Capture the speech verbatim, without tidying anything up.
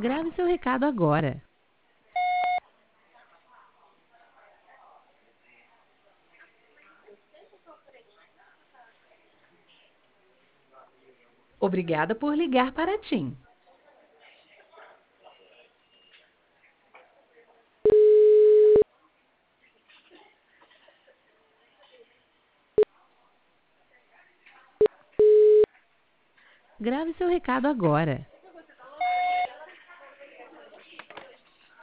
Grave seu recado agora. Obrigada por ligar para a TIM. Grave seu recado agora.